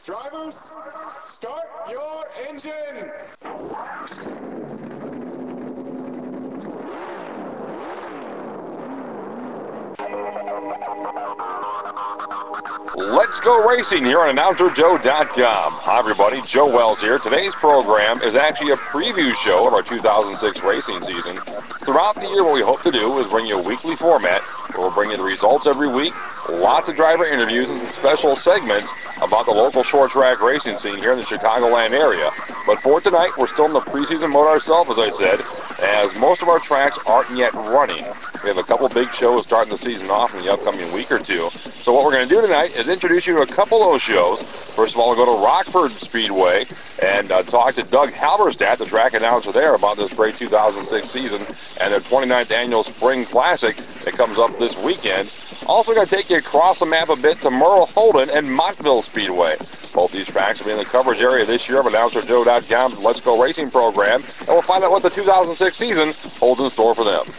Drivers, start your engines! Let's go racing here on AnnouncerJoe.com. Hi, everybody. Joe Wells here. Today's program is actually a preview show of our 2006 racing season. Throughout the year, what we hope to do is bring you a weekly format where we'll bring you the results every week, lots of driver interviews, and some special segments about the local short track racing scene here in the Chicagoland area. But for tonight, we're still in the preseason mode ourselves, as I said, as most of our tracks aren't yet running. We have a couple big shows starting the season off in the upcoming week or two. So what we're going to do tonight is introduce you to a couple of those shows. First of all, we'll go to Rockford Speedway and talk to Doug Halberstadt, the track announcer there, about this great 2006 season and their 29th annual Spring Classic that comes up this weekend. Also going to take you across the map a bit to Merle Holden and Montville Speedway. Both these tracks will be in the coverage area this year of AnnouncerJoe.com's Let's Go Racing program, and we'll find out what the 2006 season holds in store for them.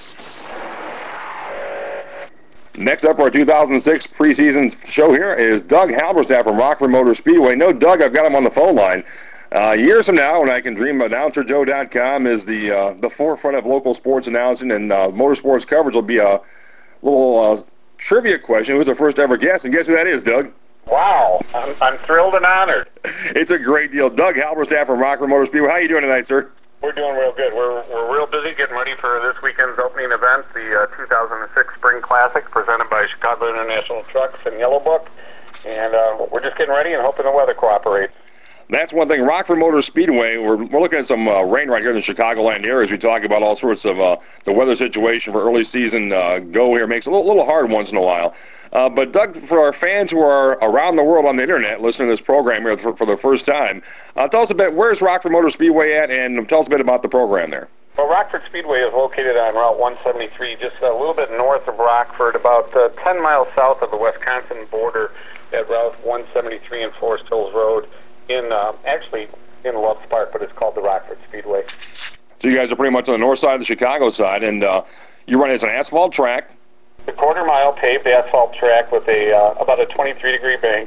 Next up for our 2006 preseason show here is Doug Halberstadt from Rockford Motor Speedway. No, Doug, I've got him on the phone line. Years from now, when I can dream AnnouncerJoe.com is the forefront of local sports announcing and motorsports coverage, will be a little trivia question. Who's the first ever guest? And guess who that is, Doug? Wow, I'm thrilled and honored. It's a great deal. Doug Halberstadt from Rockford Motor Speedway. How are you doing tonight, sir? We're doing real good. We're real busy getting ready for this weekend's opening event, the 2006 Spring Classic, presented by Chicago International Trucks and Yellow Book. And we're just getting ready and hoping the weather cooperates. That's one thing. Rockford Motor Speedway, we're looking at some rain right here in the Chicagoland area as we talk about all sorts of the weather situation for early season go here. Makes it a little hard once in a while. But Doug, for our fans who are around the world on the internet listening to this program here for the first time, tell us a bit, where's Rockford Motor Speedway at, and tell us a bit about the program there. Well, Rockford Speedway is located on Route 173, just a little bit north of Rockford, about 10 miles south of the Wisconsin border at Route 173 and Forest Hills Road, actually in Loves Park, but it's called the Rockford Speedway. So you guys are pretty much on the north side of the Chicago side, and you run it as an asphalt track. The quarter-mile paved asphalt track with about a 23-degree bank.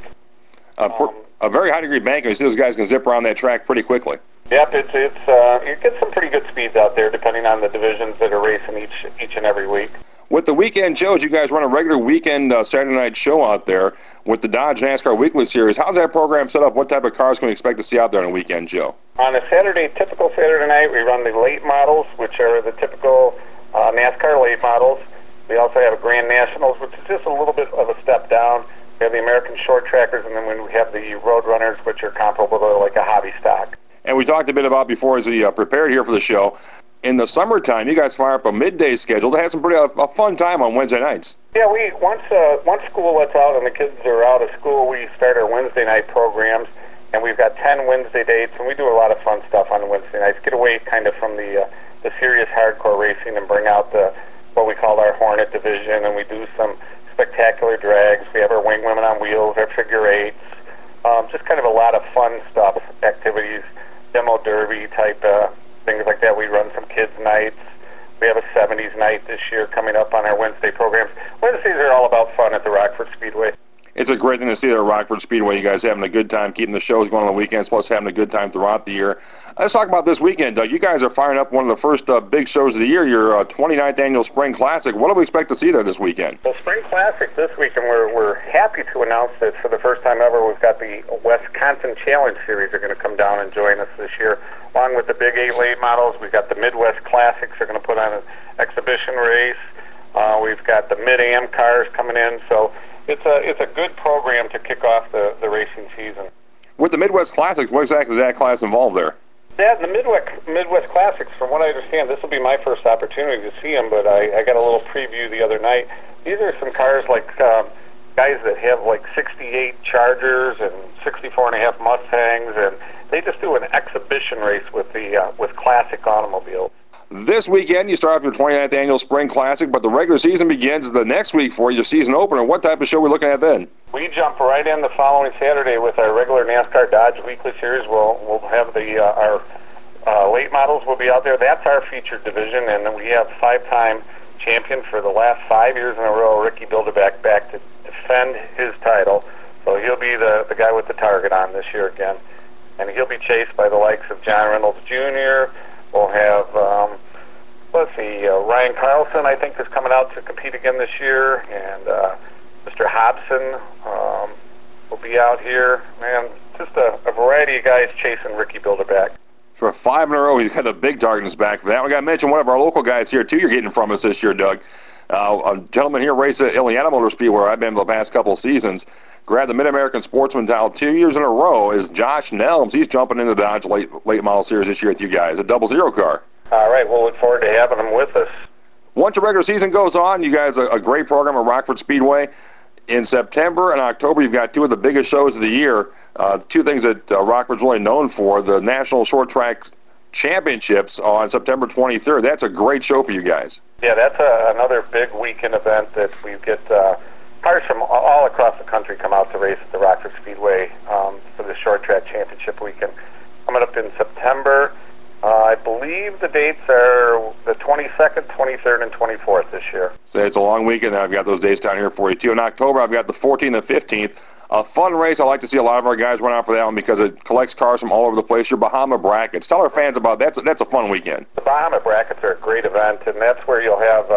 A very high-degree bank, and you see those guys can zip around that track pretty quickly. Yep, it gets some pretty good speeds out there, depending on the divisions that are racing each and every week. With the weekend shows, you guys run a regular weekend Saturday night show out there with the Dodge NASCAR Weekly Series. How's that program set up? What type of cars can we expect to see out there on a weekend show? On a typical Saturday night, we run the late models, which are the typical NASCAR late models. We also have a Grand Nationals, which is just a little bit of a step down. We have the American Short Trackers, and then when we have the Road Runners, which are comparable to like a hobby stock. And we talked a bit about before as we prepared here for the show. In the summertime, you guys fire up a midday schedule to have some pretty a fun time on Wednesday nights. Yeah, once school lets out and the kids are out of school, we start our Wednesday night programs, and we've got 10 Wednesday dates, and we do a lot of fun stuff on Wednesday nights. Get away kind of from the serious hardcore racing and bring out what we call our Hornet division, and we do some spectacular drags. We have our wing women on wheels, our figure eights, just kind of a lot of fun stuff, activities, demo derby type things like that. We run some kids' nights. We have a 70s night this year coming up on our Wednesday programs. Wednesdays are all about fun at the Rockford Speedway. It's a great thing to see at Rockford Speedway. You guys having a good time, keeping the shows going on the weekends, plus having a good time throughout the year. Let's talk about this weekend, Doug. You guys are firing up one of the first big shows of the year, your 29th annual Spring Classic. What do we expect to see there this weekend? Well, Spring Classic this weekend, we're happy to announce that for the first time ever, we've got the Wisconsin Challenge Series are going to come down and join us this year. Along with the Big 8 late models, we've got the Midwest Classics are going to put on an exhibition race. We've got the Mid-Am cars coming in, so it's a good program to kick off the racing season. With the Midwest Classics, what exactly is that class involved there? Yeah, the Midwest Classics, from what I understand, this will be my first opportunity to see them, but I got a little preview the other night. These are some cars like guys that have like 68 Chargers and 64.5 Mustangs, and they just do an exhibition race with classic automobiles. This weekend, you start off your 29th annual Spring Classic, but the regular season begins the next week for your season opener. What type of show are we looking at then? We jump right in the following Saturday with our regular NASCAR Dodge Weekly Series. We'll have our late models will be out there. That's our featured division, and we have five-time champion for the last 5 years in a row, Ricky Bilderbeck, back to defend his title. So he'll be the guy with the target on this year again. And he'll be chased by the likes of John Reynolds Jr. We'll have, Ryan Carlson, I think, is coming out to compete again this year. And Mr. Hobson will be out here. Man, just a variety of guys chasing Ricky Bilderback. For 5 in a row, he's got a big target in his back for that. We got to mention one of our local guys here, too, you're getting from us this year, Doug. A gentleman here raced at Illiana Motor Speedway, where I've been the past couple of seasons. Grabbed the Mid-American Sportsman title 2 years in a row is Josh Nelms. He's jumping into the Dodge late model series this year with you guys, a 00 car. All right, we'll look forward to having him with us. Once the regular season goes on, you guys a great program at Rockford Speedway. In September and October, you've got 2 of the biggest shows of the year. 2 things that Rockford's really known for, the National Short Track Championships on September 23rd. That's a great show for you guys. Yeah, that's another big weekend event that we get cars from all across the country come out to race at the Rockford Speedway for the Short Track Championship weekend. Coming up in September, I believe the dates are the 22nd, 23rd, and 24th this year. So it's a long weekend. I've got those dates down here for you, too. In October, I've got the 14th and 15th. A fun race. I like to see a lot of our guys run out for that one because it collects cars from all over the place. Your Bahama Brackets. Tell our fans about that. That's a fun weekend. The Bahama Brackets are a great event, and that's where you'll have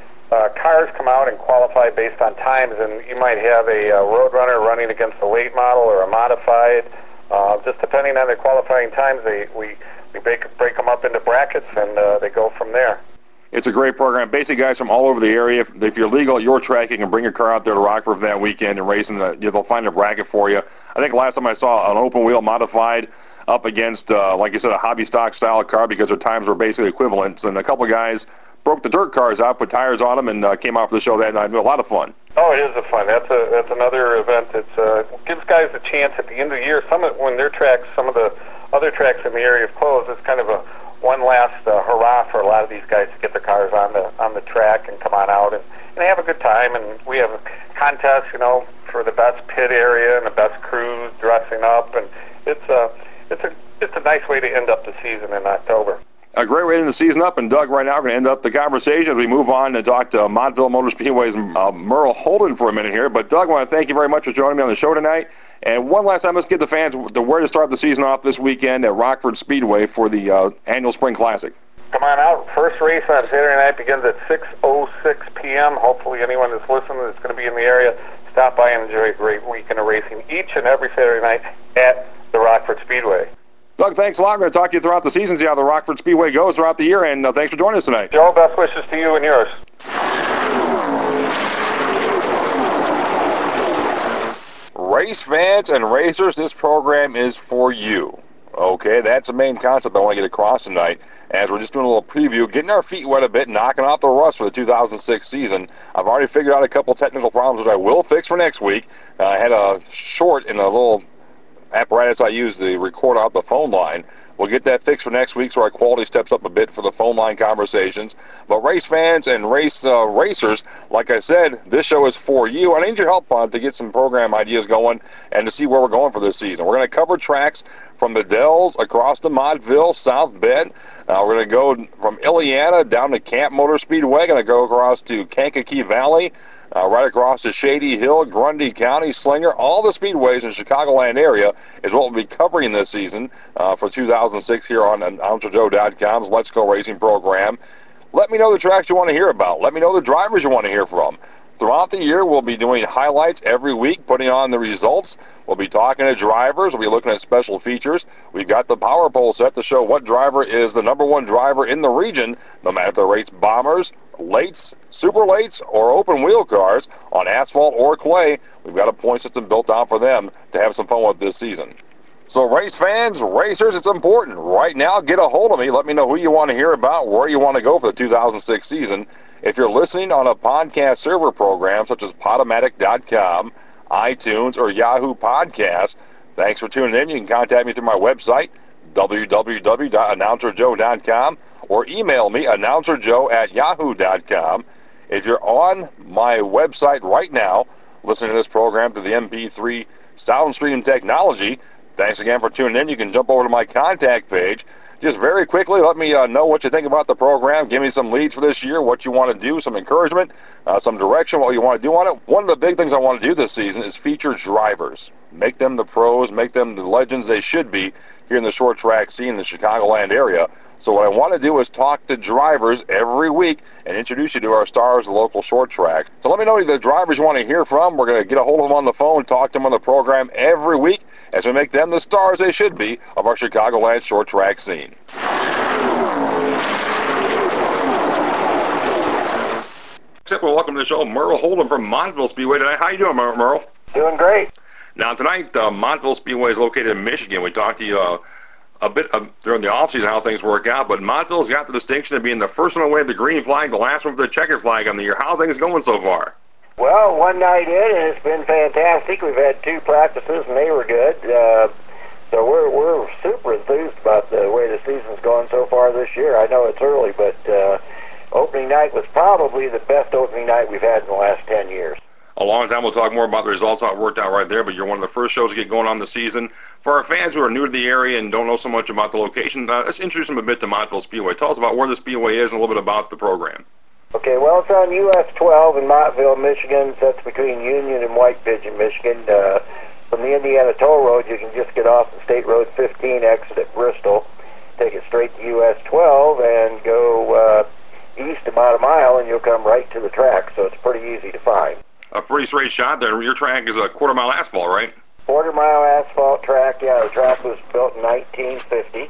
cars come out and qualify based on times, and you might have a Roadrunner running against a late model or a modified. Just depending on their qualifying times, we break them up into brackets, and they go from there. It's a great program. Basically, guys from all over the area. If you're legal at your track, you can bring your car out there to Rockford for that weekend and race, and they'll find a bracket for you. I think last time I saw an open wheel modified up against, like you said, a hobby stock style car because their times were basically equivalent. And a couple of guys broke the dirt cars out, put tires on them, and came out for the show that night. A lot of fun. Oh, it is a fun. That's another event that gives guys a chance at the end of the year. When their tracks, some of the other tracks in the area have closed, it's kind of a one last hurrah for a lot of these guys to get their cars on the track and come on out and have a good time. And we have contests, for the best pit area and the best crews dressing up, and it's a nice way to end up the season in October. A great way to end the season up, and Doug, right now we're going to end up the conversation as we move on to talk to Montville Motor Speedway's Merle Holden for a minute here. But Doug, I want to thank you very much for joining me on the show tonight. And one last time, let's give the fans where to start the season off this weekend at Rockford Speedway for the annual Spring Classic. Come on out. First race on Saturday night begins at 6:06 p.m. Hopefully anyone that's listening that's going to be in the area, stop by and enjoy a great weekend of racing each and every Saturday night at the Rockford Speedway. Doug, thanks a lot. I'm going to talk to you throughout the season, see how the Rockford Speedway goes throughout the year, and thanks for joining us tonight. Joe, best wishes to you and yours. Race fans and racers, this program is for you. Okay, that's the main concept I want to get across tonight, as we're just doing a little preview, getting our feet wet a bit, knocking off the rust for the 2006 season. I've already figured out a couple technical problems which I will fix for next week. I had a short in a little apparatus I use to record out the phone line. We'll get that fixed for next week so our quality steps up a bit for the phone line conversations. But race fans and racers, like I said, this show is for you. I need your help to get some program ideas going and to see where we're going for this season. We're going to cover tracks from the Dells across to Montville, South Bend. We're going to go from Illiana down to Camp Motor Speedway. Going to go across to Kankakee Valley, right across to Shady Hill, Grundy County, Slinger. All the speedways in the Chicagoland area is what we'll be covering this season for 2006 here on AnnouncerJoe.com's Let's Go Racing program. Let me know the tracks you want to hear about. Let me know the drivers you want to hear from. Throughout the year, we'll be doing highlights every week, putting on the results. We'll be talking to drivers. We'll be looking at special features. We've got the power poll set to show what driver is the number one driver in the region, no matter if they race bombers, lates, super lates, or open wheel cars on asphalt or clay. We've got a point system built out for them to have some fun with this season. So race fans, racers, it's important. Right now, get a hold of me. Let me know who you want to hear about, where you want to go for the 2006 season. If you're listening on a podcast server program such as Podomatic.com, iTunes, or Yahoo Podcasts, thanks for tuning in. You can contact me through my website, www.AnnouncerJoe.com, or email me, AnnouncerJoe@yahoo.com. If you're on my website right now, listening to this program through the MP3 SoundStream technology, thanks again for tuning in. You can jump over to my contact page. just very quickly, let me know what you think about the program. Give me some leads for this year, what you want to do, some encouragement, some direction, what you want to do on it. One of the big things I want to do this season is feature drivers. Make them the pros, make them the legends they should be here in the short track scene in the Chicagoland area. So what I want to do is talk to drivers every week and introduce you to our stars of the local short track. So let me know the drivers you want to hear from. We're going to get a hold of them on the phone, talk to them on the program every week as we make them the stars they should be of our Chicagoland short track scene. Except we'll welcome to the show Merle Holden from Montville Speedway tonight. How you doing, Merle? Doing great. Now tonight, Montville Speedway is located in Michigan. We talked to you a bit during the offseason how things work out, but Montville's got the distinction of being the first one to wave the green flag, the last one with the checkered flag on the year. How are things going so far? Well, one night in, and it's been fantastic. We've had 2 practices, and they were good. So we're super enthused about the way the season's gone so far this year. I know it's early, but opening night was probably the best opening night we've had in the last 10 years. A long time. We'll talk more about the results, how it worked out right there, but you're one of the first shows to get going on the season. For our fans who are new to the area and don't know so much about the location, let's introduce them a bit to Montville Speedway. Tell us about where the Speedway is and a little bit about the program. Okay, well, it's on US 12 in Montville, Michigan. That's between Union and White Pigeon, Michigan. From the Indiana Toll Road, you can just get off the State Road 15, exit at Bristol, take it straight to US 12, and go east about a mile, and you'll come right to the track, so it's pretty easy to find. A pretty straight shot there. Your track is a quarter-mile asphalt, right? Quarter-mile asphalt track, yeah. The track was built in 1950,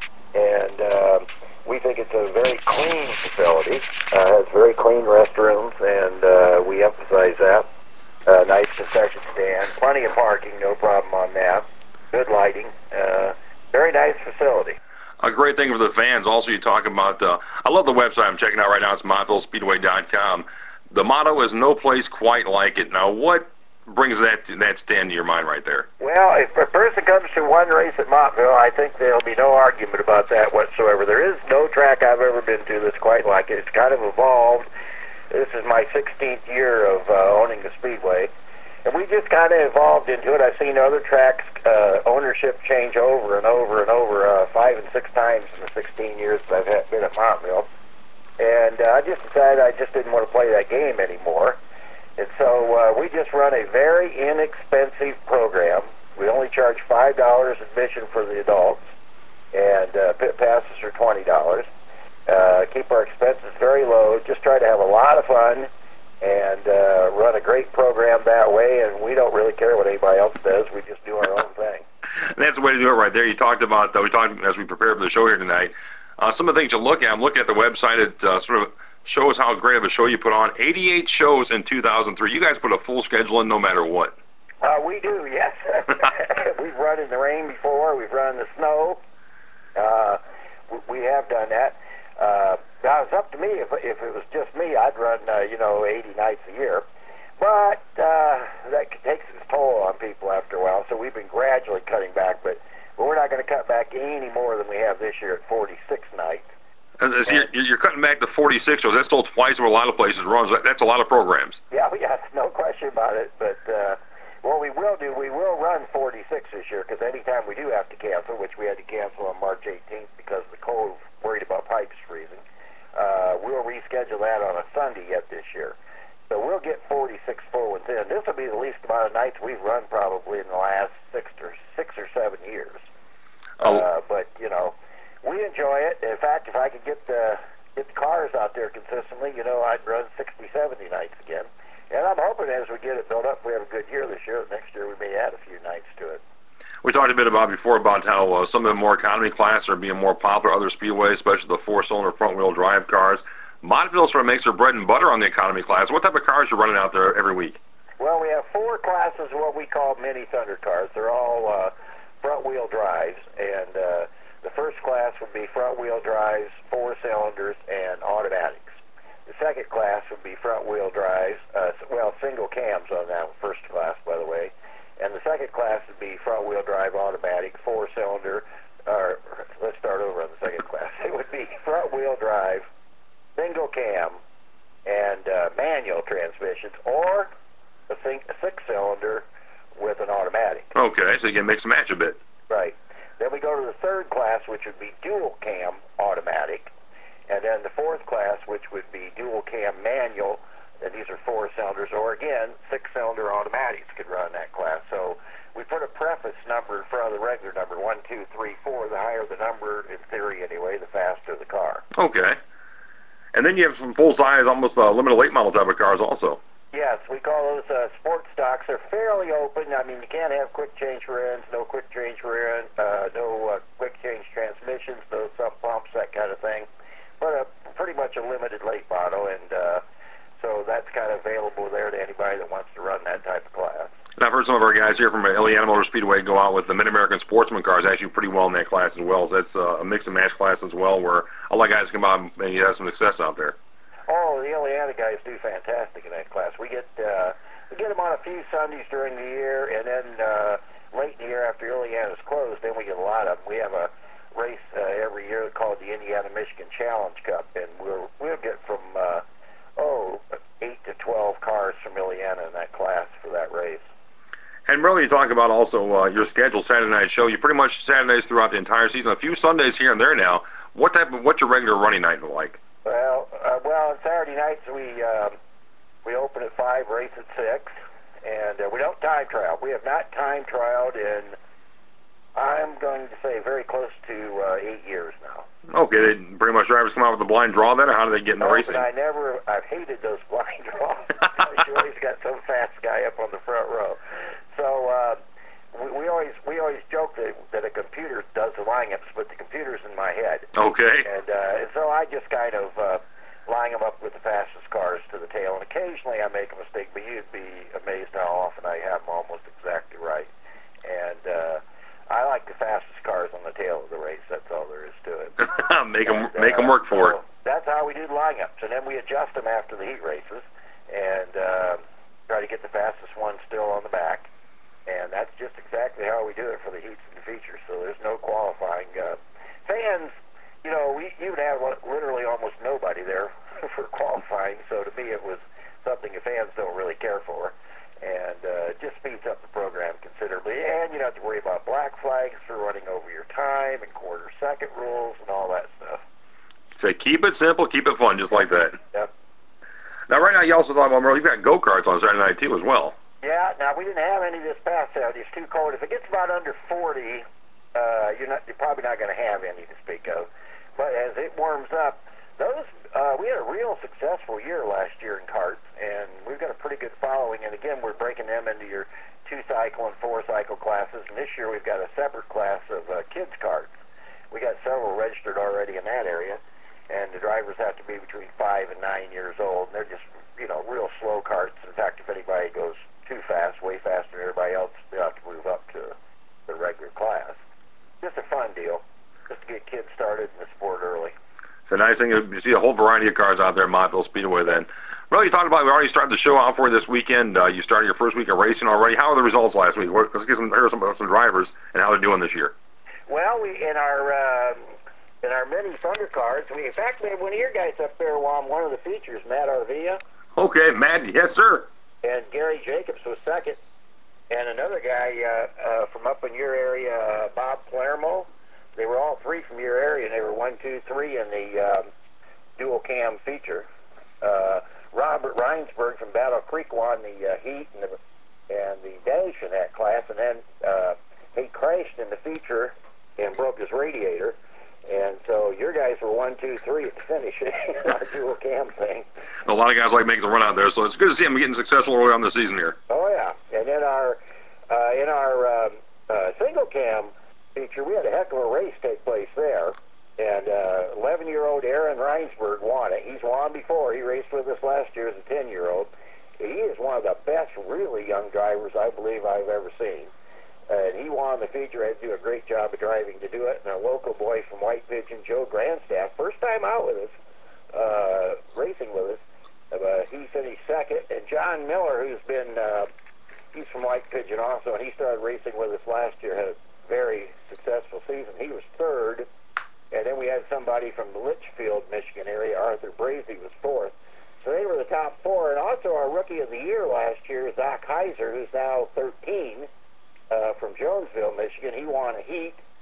and we think it's a very clean facility. It has very clean restrooms, and we emphasize that. Nice concession stand, plenty of parking, no problem on that. Good lighting, very nice facility. A great thing for the fans. Also, you talk about, I love the website I'm checking out right now. It's MontvilleSpeedway.com. The motto is no place quite like it. Now, what brings that stand to your mind right there? Well, if a person comes to one race at Montville, I think there'll be no argument about that whatsoever. There is no track I've ever been to that's quite like it. It's kind of evolved. This is my 16th year of owning the Speedway, and we just kind of evolved into it. I've seen other tracks ownership change over and over and over 5 and 6 times in the 16 years that I've been at Montville. And I just decided I just didn't want to play that game anymore. And so we just run a very inexpensive program. We only charge $5 admission for the adults, and pit passes are $20. Keep our expenses very low. Just try to have a lot of fun and run a great program that way, and we don't really care what anybody else does. We just do our own thing. That's the way to do it right there. You talked about, we talked as we prepared for the show here tonight, some of the things you look at. I'm looking at the website. It sort of shows how great of a show you put on. 88 shows in 2003. You guys put a full schedule in no matter what. We do, yes. We've run in the rain before. We've run in the snow. We have done that. Now, it's up to me. If it was just me, I'd run, 80 nights a year. But that takes its toll on people after a while, so we've been gradually cutting back. But we're not going to cut back any more than we have this year at 46 nights. So you're cutting back to 46, so that's still twice what a lot of places run. So that's a lot of programs. Yeah, no question about it. But what we will do, we will run 46 this year, because anytime we do have to cancel, which we had to cancel on March 18th because the cold, worried about pipes freezing, we'll reschedule that on a Sunday yet this year. So we'll get 46 full ones in. This will be the least amount of nights we've run probably in the last 6 or 7 years. But, we enjoy it. In fact, if I could get the cars out there consistently, I'd run 60, 70 nights again. And I'm hoping as we get it built up, we have a good year this year. Next year we may add a few nights to it. We talked a bit before about how some of the more economy class are being more popular, other speedways, especially the 4-cylinder front-wheel drive cars. Montville sort of makes their bread and butter on the economy class. What type of cars are you running out there every week? Well, we have 4 classes of what we call mini Thunder cars. They're all front-wheel drives, and the first class would be front-wheel drives, 4 cylinders, and automatics. The second class would be front-wheel drives, single cams on that first class, by the way. And the second class would be front-wheel drive automatic, 4-cylinder, let's start over on the second class. It would be front-wheel drive, single cam, and manual transmissions, or a 6-cylinder with an automatic. Okay, so you can mix and match a bit. Right. Then we go to the third class, which would be dual cam automatic. And then the fourth class, which would be dual cam manual. And these are 4-cylinders, or again, 6-cylinder automatics could run that class. So we put a preface number in front of the regular number, 1, 2, 3, 4. The higher the number, in theory anyway, the faster the car. Okay. And then you have some full-size, almost limited late model type of cars also. Yes, we call those sport stocks. They're fairly open. I mean, you can't have quick change rear ends, no quick change rear end, no quick change transmissions, no sump pumps, that kind of thing. But pretty much a limited late model, and so that's kind of available there to anybody that wants to run that type of class. And I've heard some of our guys here from Indiana Motor Speedway go out with the Mid-American Sportsman cars actually pretty well in that class as well. So that's a mix and match class as well, where a lot of guys come out and you have some success out there. Oh, the Indiana guys do fantastic in that class. We get them on a few Sundays during the year, and then late in the year after Indiana's closed, then we get a lot of them. We have a race every year called the Indiana-Michigan Challenge Cup, and we'll get from 8 to 12 cars from Indiana in that class for that race. And really, you talk about also your schedule, Saturday night show. You pretty much Saturdays throughout the entire season. A few Sundays here and there now. What's your regular running night like? Well, on Saturday nights we open at 5, race at 6, and we don't time trial. We have not time trialed in, I'm going to say, very close to 8 years now. Okay, pretty much drivers come out with a blind draw then, or how do they get in the racing? I've hated those blind draws. You always got some fast guy up on the front row. So we always joke that a computer does the lineups, but the computer's in my head. Okay. And so I just kind of line them up with the fastest cars to the tail, and occasionally I make a mistake, but you'd be amazed how often I have them almost exactly right. And I like the fastest cars on the tail of the race. That's all there is to it. make them work for it. That's how we do the lineups, and then we adjust them after the heat races and try to get the fastest one still on the back. And that's just exactly how we do it for the heats and the features. So there's no qualifying. Fans, we even have literally almost nobody there for qualifying. So to me, it was something the fans don't really care for. And it just speeds up the program considerably. And you don't have to worry about black flags for running over your time and quarter-second rules and all that stuff. So keep it simple, keep it fun, just like that. Yep. Now, right now, you also talk about, you've got go-karts on Saturday night, too, as well. Yeah, now we didn't have any this past Saturday. It's too cold. If it gets about under 40, you're probably not going to have any to speak of. But as it warms up, we had a real successful year last year in karts, and we've got a pretty good following. And again, we're breaking them into your 2-cycle and 4-cycle classes. And this year we've got a separate class of kids karts. We got several registered already in that area, and the drivers have to be between 5 and 9 years old. And they're just real slow karts. In fact, if anybody goes too fast, way faster than everybody else, they'll have to move up to the regular class. Just a fun deal, just to get kids started in the sport early. It's a nice thing. You see a whole variety of cars out there at Montville Speedway then. Well, you talked about, we already started the show out for you this weekend. You started your first week of racing already. How are the results last week? Let's get some drivers and how they're doing this year. Well, in our mini Thunder cars, in fact, we had one of your guys up there won one of the features, Matt Arvilla. Okay, Matt, yes, sir. And Gary Jacobs was second. And another guy from up in your area, Bob Palermo. They were all three from your area, and they were 1, 2, 3 in the dual cam feature. Robert Reinsberg from Battle Creek won the heat and the dash in that class, and then he crashed in the feature and broke his radiator. And so your guys were 1, 2, 3 at the finish in our dual cam thing. A lot of guys like making the run out there, so it's good to see them getting successful early on the season here. Oh yeah, and in our single cam feature, we had a heck of a race take place there, and 11-year-old Aaron Reinsberg won it. He's won before. He raced with us last year as a 10-year-old. He is one of the best really young drivers I believe I've ever seen. And he won the feature, had to do a great job of driving to do it. And our local boy from White Pigeon, Joe Grandstaff, first time out with us, racing with us, he finished second. And John Miller, who's been, he's from White Pigeon also, and he started racing with us last year, had a very successful season. He was third. And then we had somebody from the Litchfield, Michigan area, Arthur Brazy, was fourth. So they were the top four. And also our Rookie of the Year last year, Zach Heiser, who's now 13, from Jonesville, Michigan. He won a heat,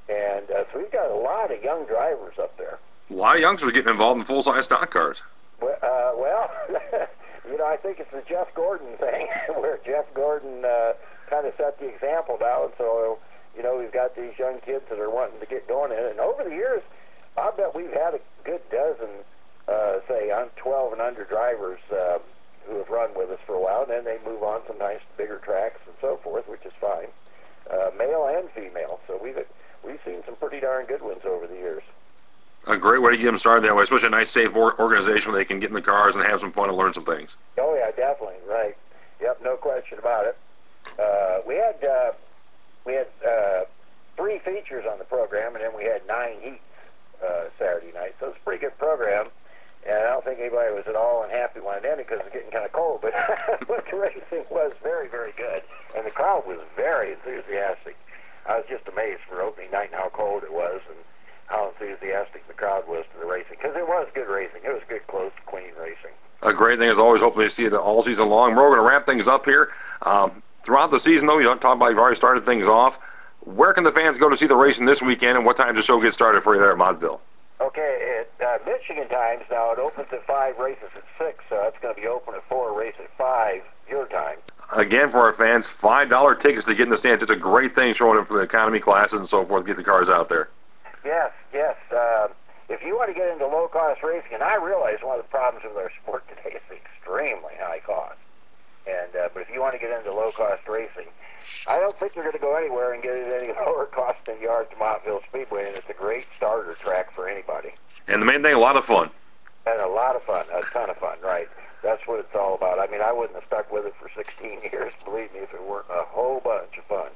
And so we've got a lot of young drivers up there. A lot of youngsters are getting involved in full-size stock cars. Well, I think it's the Jeff Gordon thing, where Jeff Gordon kind of set the example now, and so, we've got these young kids that are wanting to get going in it. And over the years, I bet we've had a good dozen, say, 12 and under drivers who have run with us for a while, and then they move on sometimes to bigger tracks and so forth, which is fine, male and female. So we've seen some pretty darn good ones over the years. A great way to get them started that way, especially a nice, safe organization where they can get in the cars and have some fun and learn some things. Oh, yeah, definitely, right. Yep, no question about it. We had 3 features on the program, and then we had 9 heats Saturday night, so it's a pretty good program. And I don't think anybody was at all unhappy when it ended because it was getting kind of cold, but the racing was very, very good, and the crowd was very enthusiastic. I was just amazed for opening night and how cold it was and how enthusiastic the crowd was to the racing, because it was good racing. It was good, close, clean racing. A great thing is always hopefully see it all season long. We're going to wrap things up here. Throughout the season, though, you don't talk about you've already started things off. Where can the fans go to see the racing this weekend, and what time does the show get started for you there at Montville? Okay, at Michigan times now, it opens at 5, races at 6, so that's going to be open at 4, race at 5, your time. Again, for our fans, $5 tickets to get in the stands. It's a great thing showing them for the economy classes and so forth, get the cars out there. Yes. If you want to get into low-cost racing, and I realize one of the problems with our sport today is extremely high cost, but if you want to get into low-cost racing, I don't think you're going to go anywhere and get it any lower cost than you are at Montville Speedway, and it's a great starter track for anybody. And the main thing, a lot of fun. And a lot of fun, a ton of fun, right. That's what it's all about. I mean, I wouldn't have stuck with it for 16 years, believe me, if it weren't a whole bunch of fun.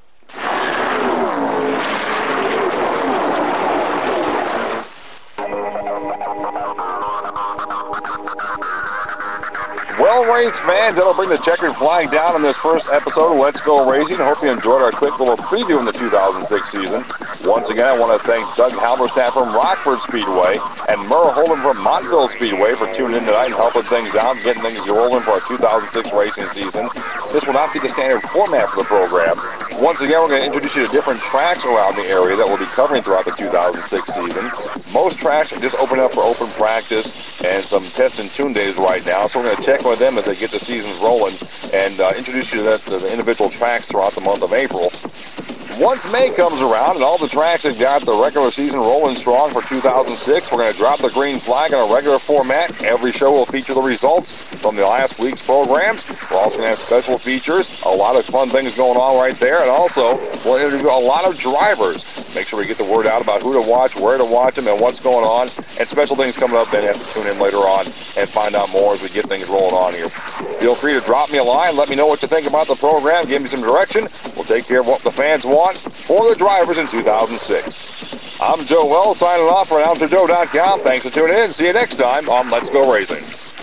Well, race fans, that'll bring the checkered flag down on this first episode of Let's Go Racing. Hope you enjoyed our quick little preview in the 2006 season. Once again, I want to thank Doug Halberstadt from Rockford Speedway and Merle Holden from Montville Speedway for tuning in tonight and helping things out, getting things rolling for our 2006 racing season. This will not be the standard format for the program. Once again, we're going to introduce you to different tracks around the area that we'll be covering throughout the 2006 season. Most tracks are just open up for open practice and some test and tune days right now, so we're going to check with them as they get the seasons rolling and introduce you to the individual tracks throughout the month of April. Once May comes around and all the tracks have got the regular season rolling strong for 2006, we're going to drop the green flag in a regular format. Every show will feature the results from the last week's programs. We're also going to have special features, a lot of fun things going on right there, and also we'll interview a lot of drivers. Make sure we get the word out about who to watch, where to watch them, and what's going on, and special things coming up. Then you have to tune in later on and find out more as we get things rolling on here. Feel free to drop me a line. Let me know what you think about the program. Give me some direction. We'll take care of what the fans want for the drivers in 2006. I'm Joe Wells signing off for AnnouncerJoe.com. Thanks for tuning in. See you next time on Let's Go Racing.